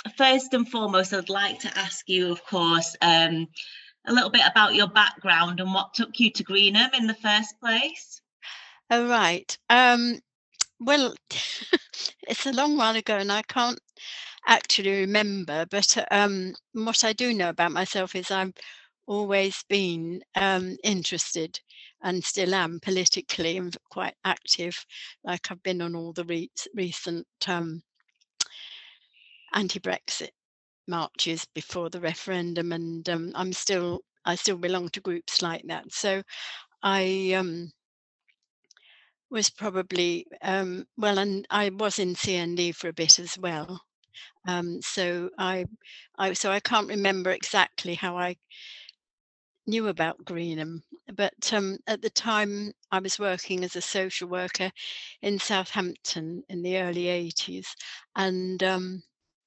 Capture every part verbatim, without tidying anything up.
first and foremost, I'd like to ask you, of course, um, a little bit about your background and what took you to Greenham in the first place. Oh, right. Um, well, it's a long while ago and I can't actually remember, but uh, um, what I do know about myself is I've always been um, interested and still am politically and quite active. Like I've been on all the re- recent um, anti-Brexit marches before the referendum, and um, I'm still I still belong to groups like that. So I um, was probably um, well, and I was in C N D for a bit as well. Um, so I, I so I can't remember exactly how I knew about Greenham, but um, at the time I was working as a social worker in Southampton in the early eighties, and um,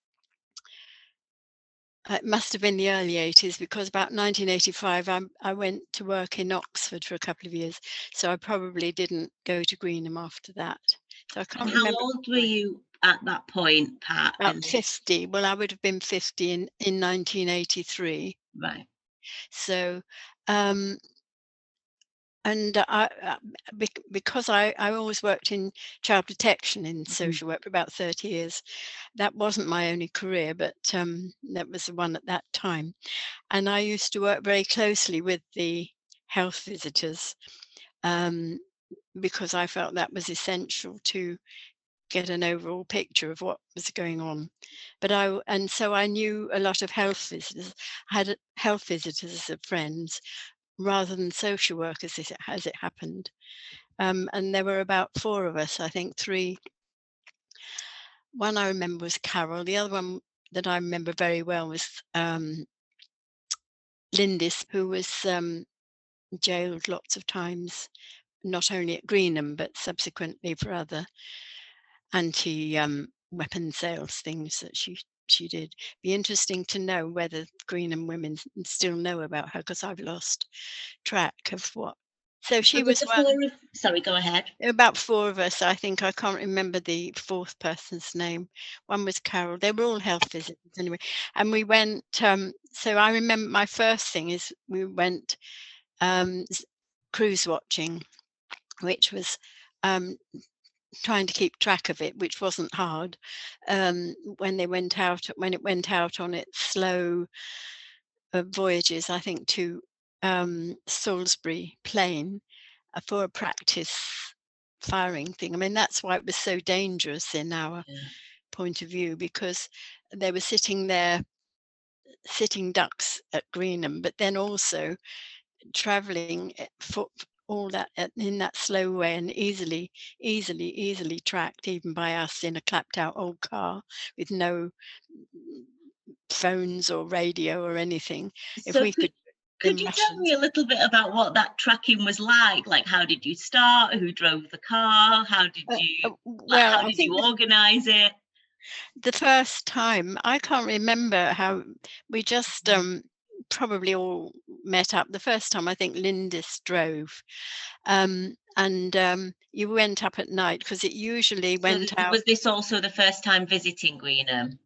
it must have been the early eighties because about nineteen eighty-five I, I went to work in Oxford for a couple of years, so I probably didn't go to Greenham after that. So I And can't how remember old were quite. you at that point, Pat? About And fifty. Well, I would have been fifty in, in nineteen eighty-three. right. So, um, and I, uh, bec- because I, I always worked in child protection in Mhm. social work for about thirty years, that wasn't my only career, but um, that was the one at that time. And I used to work very closely with the health visitors um, because I felt that was essential to get an overall picture of what was going on. But I and so I knew a lot of health visitors. I had health visitors as friends rather than social workers as it, as it happened. Um, and there were about four of us, I think three. One I remember was Carol. The other one that I remember very well was um, Lindis, who was um, jailed lots of times, not only at Greenham, but subsequently for other anti um, weapon sales things that she she did. Be interesting to know whether Greenham women still know about her because I've lost track of what. So So she with was the one. four of, sorry, go ahead. About four of us, I think. I can't remember the fourth person's name. One was Carol. They were all health visitors anyway. And we went, um, so I remember my first thing is we went um, s- cruise watching, which was um, trying to keep track of it, which wasn't hard. Um, when they went out, when it went out on its slow uh, voyages, I think to um, Salisbury Plain uh, for a practice firing thing. I mean, that's why it was so dangerous in our Yeah. point of view because they were sitting there, sitting ducks at Greenham, but then also traveling eh, for all that at- in that slow way and easily, easily, easily tracked, even by us in a clapped out old car with no phones or radio or anything. If So we could could could you tell imagine. me a little bit about what that tracking was like? Like, how did you start? Who drove the car? How did Uh, uh, you like? well, How I did you think the, organize it? the first time I can't remember how we just um, probably all met up. The first time I think Lindis drove, um, and um, you went up at night because it usually So went th- out. was this also the first time visiting Greenham?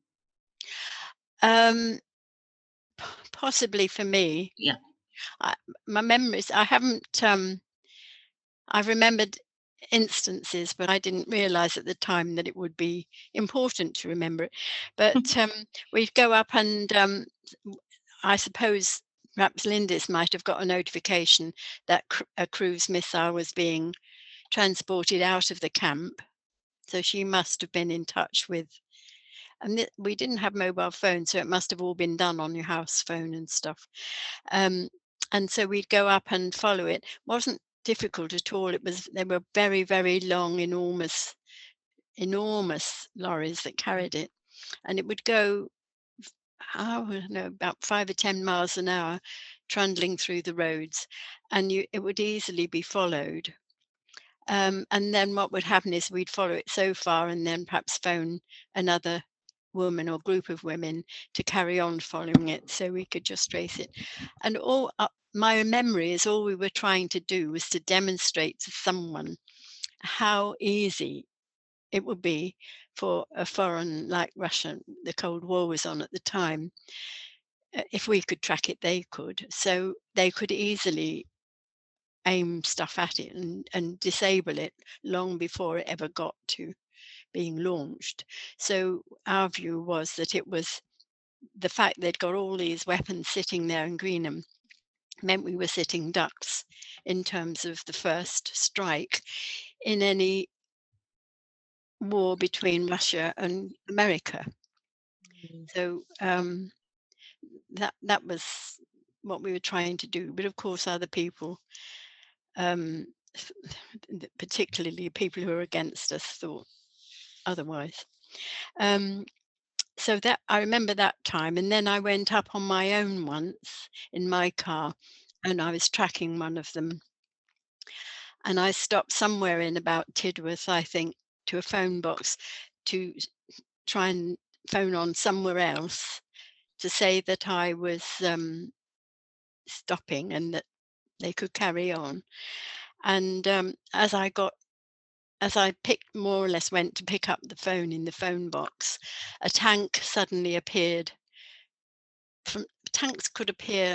Um, Possibly for me, Yeah. I, my memories. I haven't. Um, I've remembered instances, but I didn't realize at the time that it would be important to remember it. But um, we'd go up and um, I suppose perhaps Lindis might have got a notification that cr- a cruise missile was being transported out of the camp. So she must have been in touch with, and th- we didn't have mobile phones, so it must have all been done on your house phone and stuff. Um, and so we'd go up and follow it. Wasn't difficult at all. It was they were very, very long, enormous, enormous lorries that carried it, and it would go oh, I don't know, about five or ten miles an hour, trundling through the roads, and you it would easily be followed. Um, and then what would happen is we'd follow it so far, and then perhaps phone another woman or group of women to carry on following it, so we could just trace it. And all uh, my memory is all we were trying to do was to demonstrate to someone how easy it would be for a foreign like Russia. The Cold War was on at the time. Uh, If we could track it, they could. So they could easily aim stuff at it and, and disable it long before it ever got to being launched. So our view was that it was the fact they'd got all these weapons sitting there in Greenham meant we were sitting ducks in terms of the first strike in any war between Russia and America. Mm. So um, that that was what we were trying to do. But of course, other people, um, particularly people who are against us, thought otherwise. Um, so that I remember that time, and then I went up on my own once in my car, and I was tracking one of them, and I stopped somewhere in about Tidworth, I think, to a phone box to s- try and phone on somewhere else to say that I was um, stopping and that they could carry on. And um, as I got as I picked more or less went to pick up the phone in the phone box, a tank suddenly appeared. From tanks could appear.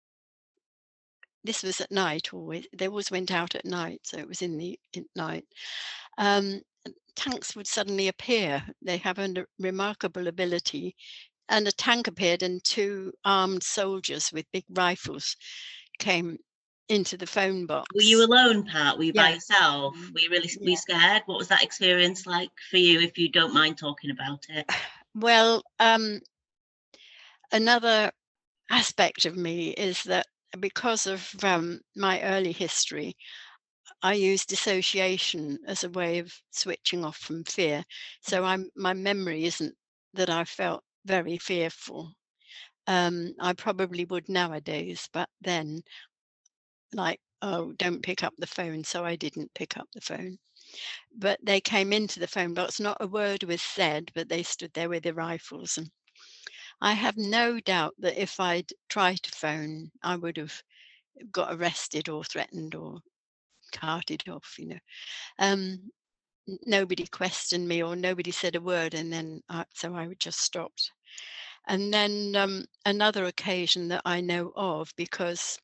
This was at night always. They always went out at night, so it was in the in night. Um, Tanks would suddenly appear. They have a n- remarkable ability. And a tank appeared, and two armed soldiers with big rifles came into the phone Were you box. alone, Pat? Were you by Yeah, yourself? Were you really were you yeah. scared? What was that experience like for you, if you don't mind talking about it? Well, um, another aspect of me is that because of um, my early history, I use dissociation as a way of switching off from fear. So I'm my memory isn't that I felt very fearful. Um, I probably would nowadays, but then, like, oh, don't pick up the phone. So I didn't pick up the phone. But they came into the phone box. Not a word was said, but they stood there with their rifles. And I have no doubt that if I'd tried to phone, I would have got arrested or threatened or carted off. You know. Um, n- nobody questioned me or nobody said a word, and then I, so I would just stopped. And then um, another occasion that I know of, because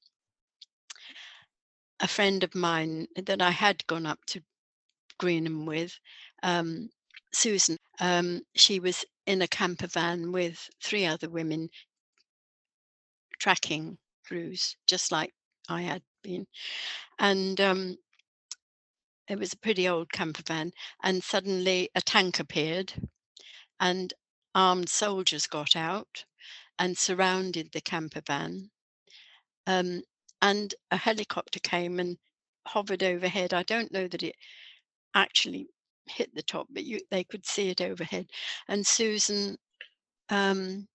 a friend of mine that I had gone up to Greenham with, um, Susan, um, she was in a camper van with three other women tracking crews, just like I had been. And um, it was a pretty old camper van, and suddenly a tank appeared, and armed soldiers got out and surrounded the camper van. Um, and a helicopter came and hovered overhead. I don't know that it actually hit the top, but you they could see it overhead. And Susan um,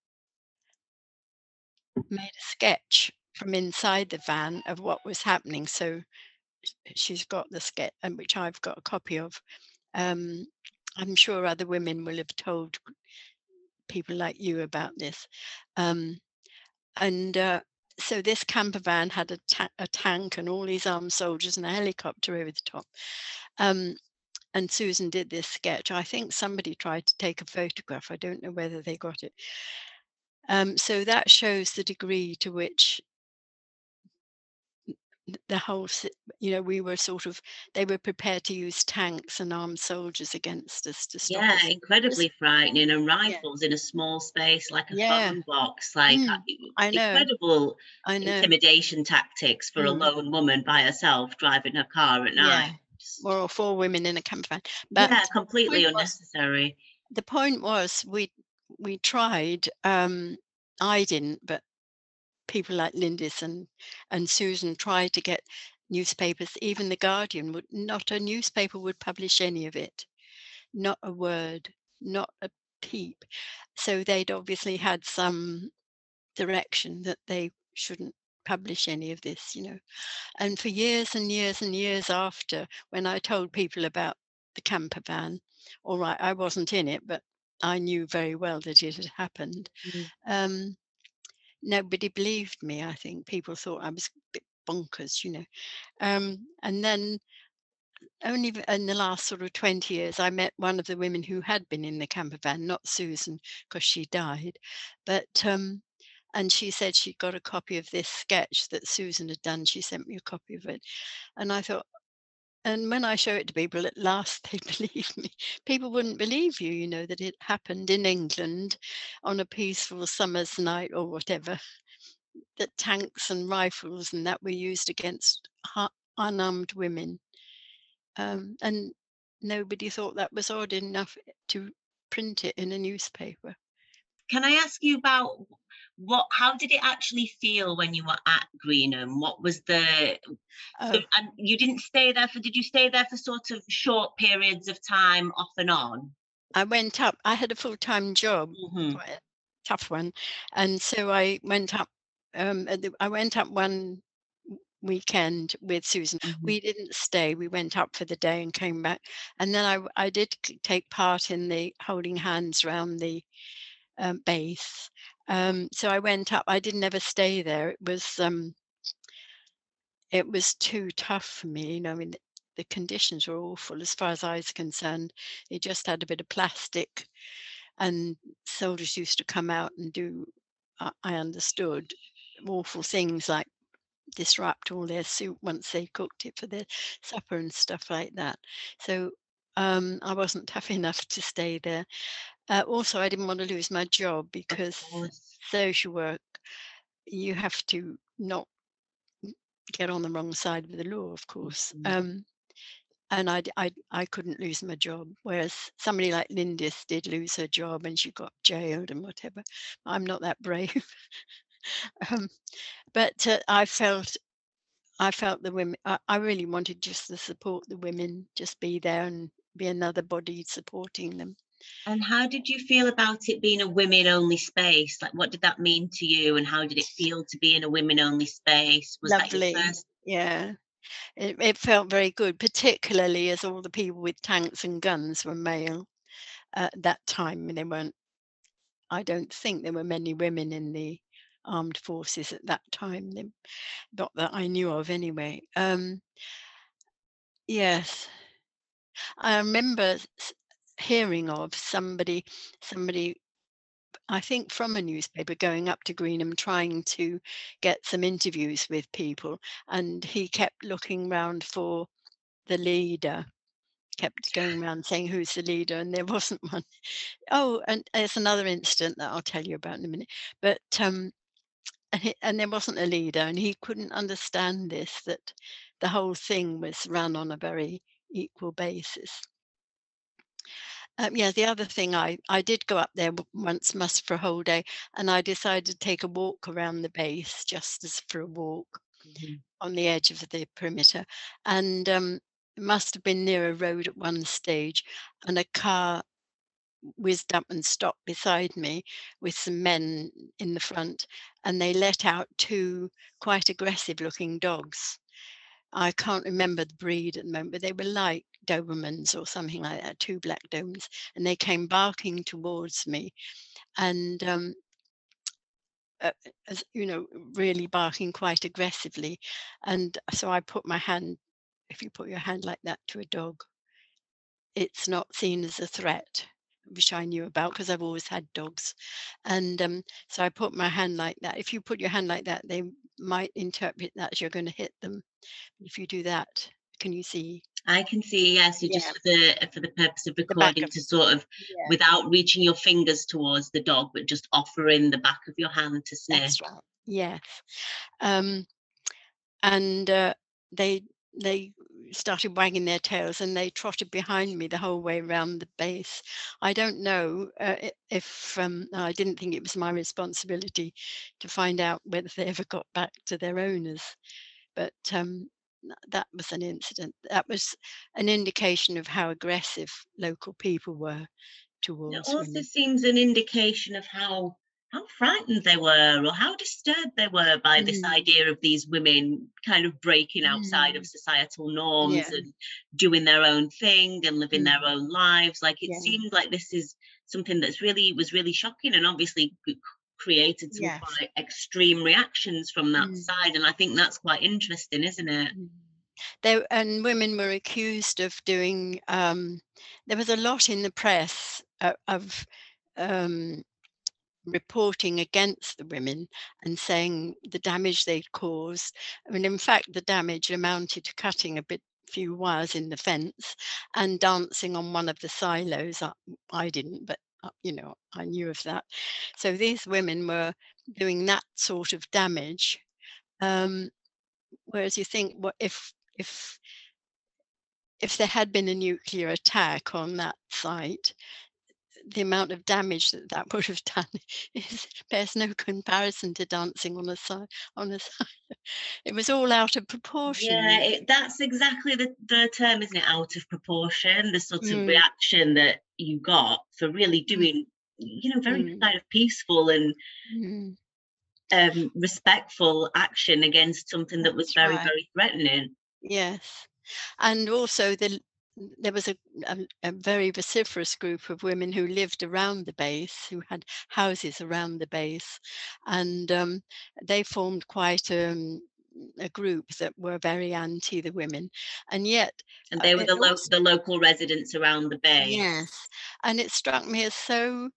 made a sketch from inside the van of what was happening. So she's got the sketch, and which I've got a copy of. Um, I'm sure other women will have told people like you about this. Um, And uh, so this camper van had a, ta- a tank and all these armed soldiers and a helicopter over the top. Um, and Susan did this sketch. I think somebody tried to take a photograph. I don't know whether they got it. Um, so that shows the degree to which th- the whole, si- you know, we were sort of, they were prepared to use tanks and armed soldiers against us to stop Yeah, us. Just- incredibly frightening, and Yeah, rifles in a small space like a yeah. phone box, like, uh, Mm, I know, incredible I know. intimidation tactics for a Mm, lone woman by herself driving her car at yeah. night. Just Well, four women in a camper van. But yeah, the completely point was, unnecessary. the point was we we tried. Um, I didn't, but people like Lindis and and Susan tried to get newspapers. Even the Guardian would not a newspaper would publish any of it. Not a word, not a peep. So they'd obviously had some direction that they shouldn't publish any of this, you know. And for years and years and years after, when I told people about the camper van, all right, I wasn't in it, but I knew very well that it had happened. Mm. Um, Nobody believed me. I think people thought I was a bit bonkers, you know. Um, and then only v- in the last sort of twenty years, I met one of the women who had been in the camper van, not Susan, because she died, but um, and she said she got a copy of this sketch that Susan had done. She sent me a copy of it, and I thought, and when I show it to people, at last they believe me. People wouldn't believe you, you know, that it happened in England on a peaceful summer's night or whatever, that tanks and rifles and that were used against ha- unarmed women. Um, and nobody thought that was odd enough to print it in a newspaper. Can I ask you about what how did it actually feel when you were at Greenham? What was the so Oh, and you didn't stay there for did you stay there for sort of short periods of time off and on? I went up. I had a full-time job, Mhm, quite a tough one, and so I went up. Um, at the, I went up one w- weekend with Susan. mhm. We didn't stay. We went up for the day and came back. And then I w- I did c- take part in the holding hands round the um, base. Um, so I went up. I didn't ever stay there. It was um, it was too tough for me. You know, I mean, the, the conditions were awful as far as I was concerned. It just had a bit of plastic, and soldiers used to come out and do, I I understood, awful things like disrupt all their soup once they cooked it for their supper and stuff like that. So um, I wasn't tough enough to stay there. Uh, also, I didn't want to lose my job Of because course. social work, you have to not get on the wrong side of the law, of course. Mhm. Um, and I, d- I, I couldn't lose my job, whereas somebody like Lindis did lose her job and she got jailed and whatever. I'm not that brave. um, but uh, I felt I felt the women. I, I really wanted just to support the women, just be there and be another body supporting them. And how did you feel about it being a women-only space? Like, what did that mean to you, and how did it feel to be in a women-only space? Was that your Lovely, first yeah. It, it felt very good, particularly as all the people with tanks and guns were male at that time. They weren't. I don't think there were many women in the armed forces at that time. They- Not that I knew of, anyway. Um, yes, I remember s- hearing of somebody, somebody, I think from a newspaper, going up to Greenham trying to get some interviews with people, and he kept looking round for the leader. Kept going around saying, "Who's the leader?" And there wasn't one. Oh, and there's another incident that I'll tell you about in a minute. But um, and, he, and there wasn't a leader, and he couldn't understand this, that the whole thing was run on a very equal basis. Um, yeah, the other thing, I I did go up there w- once, must for a whole day, and I decided to take a walk around the base, just as for a walk Mhm. on the edge of the perimeter, and um, it must have been near a road at one stage, and a car whizzed up and stopped beside me with some men in the front, and they let out two quite aggressive looking dogs. I can't remember the breed at the moment, but they were like Dobermans or something like that, two black Dobermans, and they came barking towards me, and um, uh, as you know, really barking quite aggressively. And so I put my hand. If you put your hand like that to a dog, it's not seen as a threat, which I knew about because I've always had dogs. And um, so I put my hand like that. If you put your hand like that, they might interpret that as you're going to hit them. If you do that, can you see? I can see, yes, you just Yeah, for the for the purpose of the back recording of to sort of yeah, without reaching your fingers towards the dog, but just offering the back of your hand to sniff. that's right. Yes. Um, and uh, they they started wagging their tails and they trotted behind me the whole way around the base. I don't know uh, i- if um, I didn't think it was my responsibility to find out whether they ever got back to their owners, but um, th- that was an incident. That was an indication of how aggressive local people were It towards also women. seems an indication of how how frightened they were or how disturbed they were by this Mm, idea of these women kind of breaking outside of mm, societal norms yeah, and doing their own thing and living their mm, own lives. Like it yeah, seems like this is something that's really was really shocking and obviously c- created some yes. quite extreme reactions from that Mm, side. And I think that's quite interesting, isn't it? mm. There and women were accused of doing. Um, there was a lot in the press uh, of um, reporting against the women and saying the damage they'd caused. I mean, in fact, the damage amounted to cutting a bit few wires in the fence and dancing on one of the silos. I, I didn't, but uh, you know, I knew of that. So these women were doing that sort of damage. Um, whereas you think, what if if if there had been a nuclear attack on that site, the amount of damage that that would have done is bears no comparison to dancing on a side on a side. It was all out of Yeah, proportion. it, that's exactly the, the term, isn't it? Out of proportion, the sort of Mm, reaction that you got for really mm, doing, you know, very mm, kind of peaceful and mm. um, respectful action against something that was That's very, right. very threatening. Yes. And also the there was a, a a very vociferous group of women who lived around the base, who had houses around the base, and um, they formed quite um, a group that were very anti the women, and yet And uh, they were it the lo- also the local residents around the bay. yes, and it struck me as so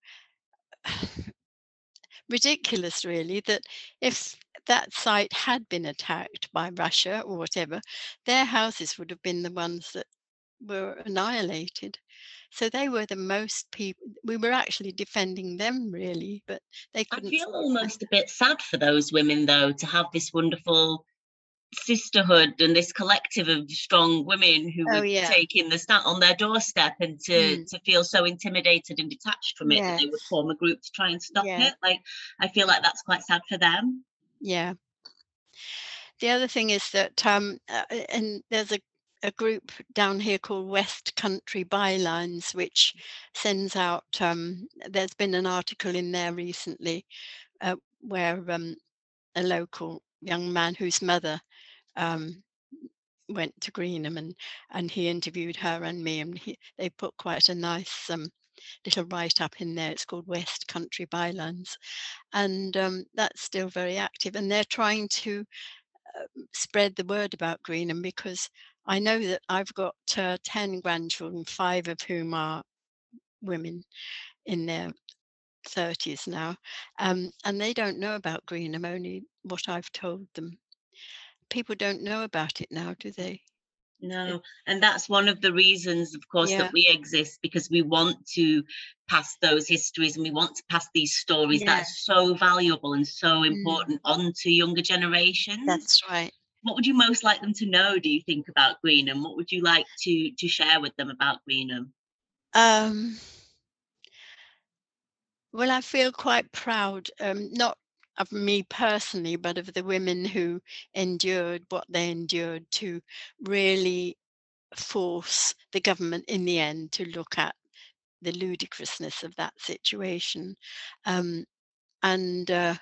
ridiculous, really, that if that site had been attacked by Russia or whatever, their houses would have been the ones that were annihilated. So they were the most people. We were actually defending them, really, but they I couldn't feel see it. almost a bit sad for those women, though, to have this wonderful sisterhood and this collective of strong women who Oh were yeah. taking the stand on their doorstep, and to Mm. to feel so intimidated and detached from it that they would Yes. form a group to try and stop Yeah. it. Like, I feel like that's quite sad for them. Yeah. The other thing is that, um, uh, and there's a a group down here called West Country Bylines, which sends out. Um, there's been an article in there recently uh, where um, a local young man whose mother um, went to Greenham, and and he interviewed her and me, and he, they put quite a nice um, little write up in there. It's called West Country Bylines, and um, that's still very active, and they're trying to spread the word about Greenham, because I know that I've got uh, ten grandchildren, five of whom are women in their thirties now, um, and they don't know about Greenham, only what I've told them. People don't know about it now, do they? It- No, and that's one of the reasons, of course, yeah, that we exist, because we want to pass those histories and we want to pass these stories that yeah, are so valuable and so mm, important on to younger generations. that's right. What would you most like them to know, do you think, about Greenham? What would you like to to share with them about Greenham? Um, well, I feel quite proud, um, not of me personally, but of the women who endured what they endured to really force the government in the end to look at the ludicrousness of that situation. Um, and uh,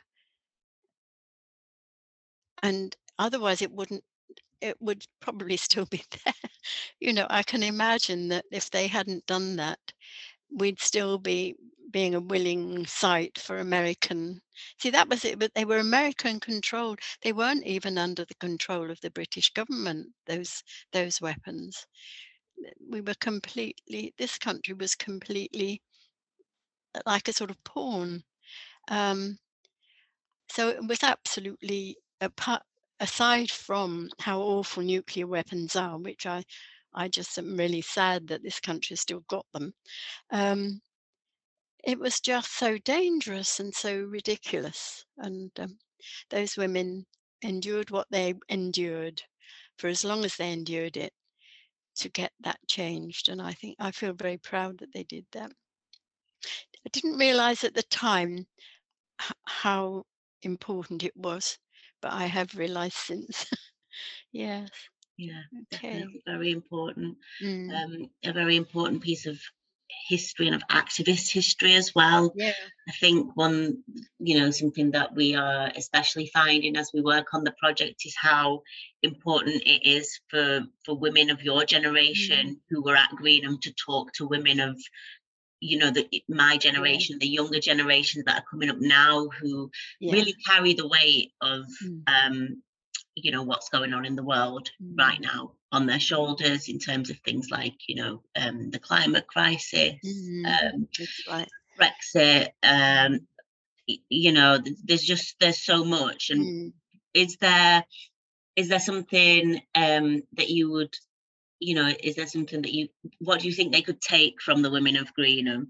and otherwise it wouldn't it would probably still be there. You know, I can imagine that if they hadn't done that, we'd still be being a willing site for American. See, that was it, but they were American controlled. They weren't even under the control of the British government, those those weapons. We were completely, this country was completely uh, like a sort of pawn. Um, so it was absolutely apart, aside from how awful nuclear weapons are, which I, I just am really sad that this country still got them. Um, it was just so dangerous and so ridiculous. And um, those women endured what they endured for as long as they endured it to get that changed. And I think I feel very proud that they did that. I didn't realize at the time h- how important it was, but I have realized since. Yes. Yeah, Okay. definitely very important. Mm. Um, a very important piece of history and of activist history as well. Yeah. I think one, you know, something that we are especially finding as we work on the project is how important it is for for women of your Mm. generation who were at Greenham to talk to women of, you know, the my Yeah. generation, the younger generations that are coming up now, who Yeah. really carry the weight of Mm. um you know, what's going on in the world right Mm, now on their shoulders in terms of things like, you know, um, the climate crisis, mm, um, that's right. Brexit. Um, y- you know, th- there's just there's so much. And Mm. is there is there something um, that you would, you know, is there something that you, what do you think they could take from the women of Greenham?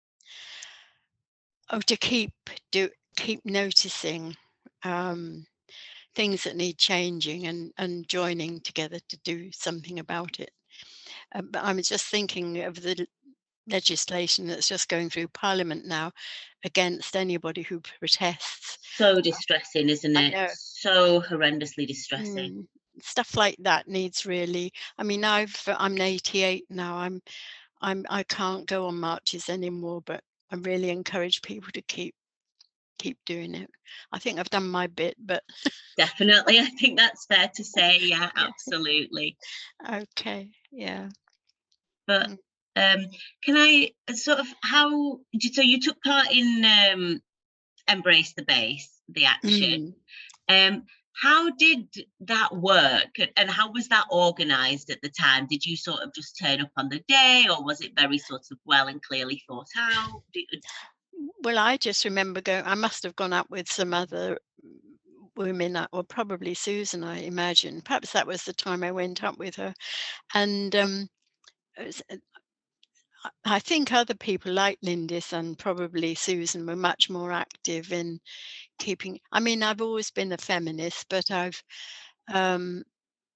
Oh, to keep do keep noticing um, things that need changing and and joining together to do something about it. Um, but I was just thinking of the l- legislation that's just going through Parliament now against anybody who protests. So distressing, isn't I it? know. So horrendously distressing. Mm, stuff like that needs really. I mean, I've I'm eighty-eight now. I'm I'm I can't go on marches anymore, but I really encourage people to keep keep doing it. I think I've done my bit, but Definitely, I think that's fair to say. Yeah, yeah. absolutely. Okay. Yeah. But Mm. um, can I uh, sort of how? So you took part in um, Embrace the Base, the action. Mm. Um, how did that work, and and how was that organised at the time? Did you sort of just turn up on the day, or was it very sort of well and clearly thought out? Did, Well, I just remember going. I must have gone up with some other women, uh, or probably Susan. I imagine. Perhaps that was the time I went up with her, and um, it was- uh, I I think other people like Lindis and probably Susan were much more active in keeping. I mean, I've always been a feminist, but I've um,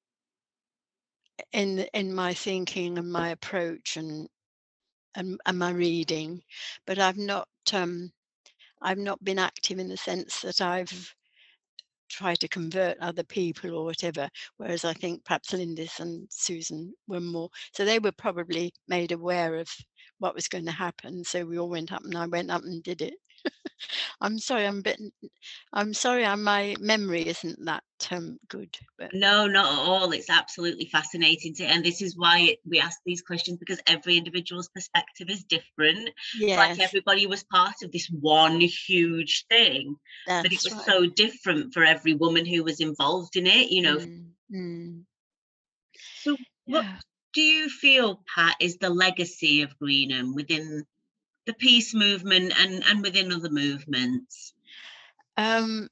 in in my thinking and my approach and and, and my reading, but I've not um, I've not been active in the sense that I've tried to convert other people or whatever. Whereas I think perhaps Lindis and Susan were more, so they were probably made aware of what was going to happen. So we all went up, and I went up and did it. I'm sorry, I'm a bit. I'm sorry, I, my memory isn't that um, good, but no, not at all. It's absolutely fascinating to, and this is why it, we ask these questions, because every individual's perspective is different. It's like yes, everybody was part of this one huge thing, but it that's was right. so different for every woman who was involved in it. You know, Mm, mm, so what yeah. do you feel, Pat, is the legacy of Greenham within the peace movement and and within other movements? Um,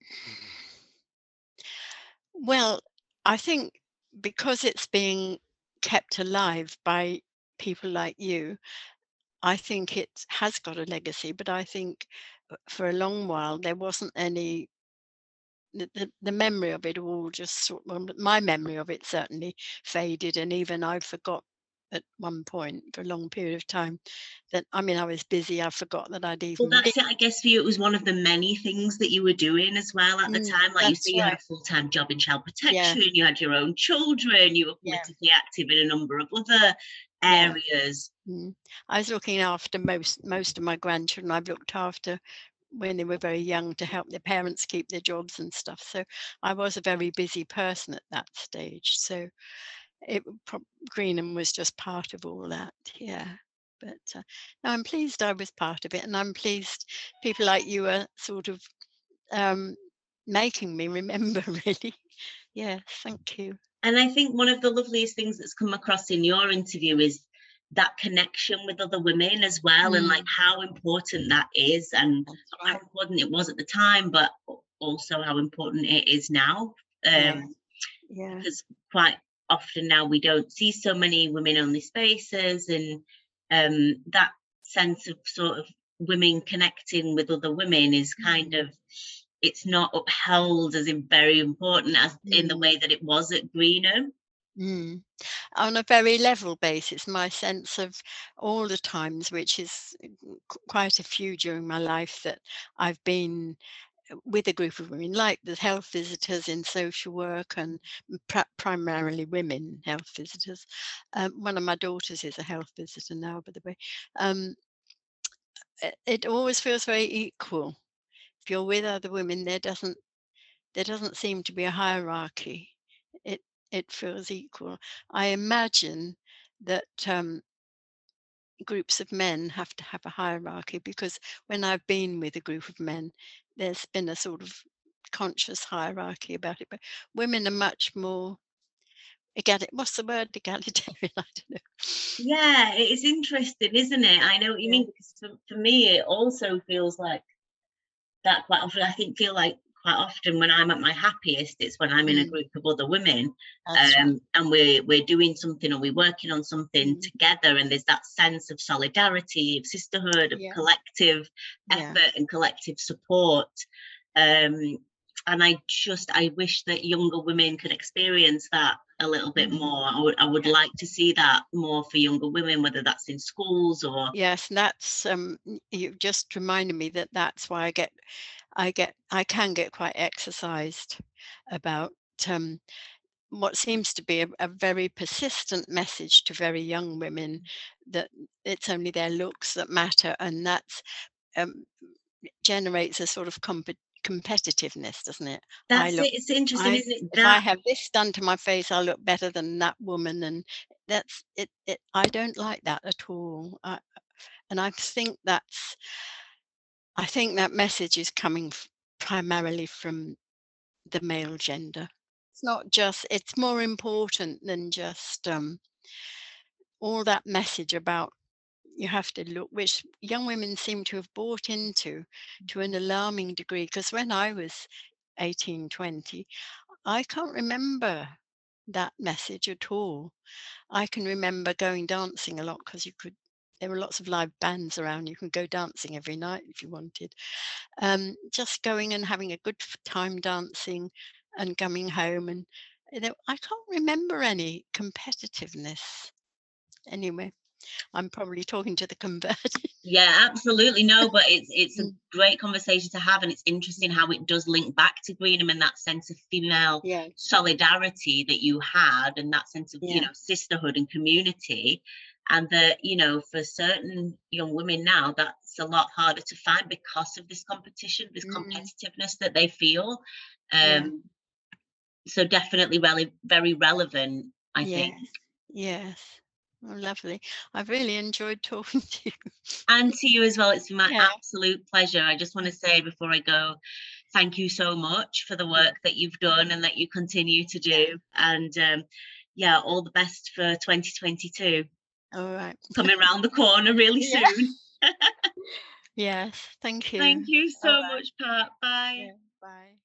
Well, I think because it's being kept alive by people like you, I think it has got a legacy. But I think uh, for a long while there wasn't any. The, the, the memory of it all just sort well, my memory of it certainly faded, and even I forgot at one point for a long period of time that, I mean, I was busy. I forgot that I'd Well, even been. that's it. I guess for you, it was one of the many things that you were doing as well at the Mm, time. Like you say, that's you had a right. full-time job in child Yeah, protection, you had your own children, you were yeah, politically active in a number of other yeah. areas. Mm. I was looking after most most of my grandchildren. I've looked after when they were very young to help their parents keep their jobs and stuff. So I was a very busy person at that stage. So it pro- Greenham was just part of all that. Yeah. But uh, no, I'm pleased I was part of it, and I'm pleased people like you are sort of um, making me remember. Really, yes. Thank you. And I think one of the loveliest things that's come across in your interview is that connection with other women as well, and like Mm, how important that is, and that's how right. important it was at the time, but also how important it is now. Yeah. Um, Yeah. because quite often now we don't see so many women only spaces, and um, that sense of sort of women connecting with other women is kind Mm, of, it's not upheld as in very important as in the mm, way that it was at Greenham. mm. On a very level basis, my sense of all the times, which is qu- quite a few during my life, that I've been with a group of women, like the health visitors in social work, and pri- primarily women health visitors. Um, one of my daughters is a health visitor now, by the way. Um, it, it always feels very equal. If you're with other women, there doesn't there doesn't seem to be a hierarchy. It it feels equal. I imagine that um, groups of men have to have a hierarchy, because when I've been with a group of men, there's been a sort of conscious hierarchy about it, but women are much more egali what's the word? Egalitarian, I don't know. Yeah, it is interesting, isn't it? I know what you Yeah. mean, because for, for me, it also feels like that quite often. I think feel like quite often when I'm at my happiest, it's when I'm in a Mm, group of other women, that's right. um, and we're we're doing something or we're working on something Mm, together, and there's that sense of solidarity, of sisterhood, of yeah, collective yeah. effort and collective support. Um, and I just I wish that younger women could experience that a little bit Mm, more. I would I would yeah. like to see that more for younger women, whether that's in schools or Yes, and that's, um, y you've just reminded me that that's why I get I get I can get quite exercised about, um, what seems to be a a very persistent message to very young women that it's only their looks that matter, and that's, um, generates a sort of compe competitiveness, doesn't it? I that's look it. It's interesting, I isn't it? If I That have this done to my face, I'll look better than that woman, and that's it it I don't like that at all. I and I think that's I think that message is coming f primarily from the male gender. It's not just it's more important than just, um, all that message about you have to look, which young women seem to have bought into to an alarming degree. Because when I was eighteen, twenty, I can't remember that message at all. I can remember going dancing a lot because you could there were lots of live bands around. You could go dancing every night if you wanted. Um, just going and having a good f- time dancing and coming home. And you know, I can't remember any competitiveness. Anyway, I'm probably talking to the converted. Yeah, absolutely. No, but it's it's a Mm, great conversation to have, and it's interesting how it does link back to Greenham and that sense of female yeah, solidarity that you had, and that sense of, you yeah. know, sisterhood and community. And that, you know, for certain young women now, that's a lot harder to find because of this competition, this Mm, competitiveness that they feel. yeah. Um, so definitely really very relevant, I think. Yes. Yes. Oh, lovely. I've really enjoyed talking to you. And to you as well. It's been my Yeah. absolute pleasure. I just want to say before I go, thank you so much for the Yeah. work that you've done and that you continue to Yeah. do. And um, yeah, all the best for twenty twenty-two. All right. Coming around the corner really Yeah. soon. Yes. Thank you. Thank you All so right. much, Pat. Bye. Yeah. Bye.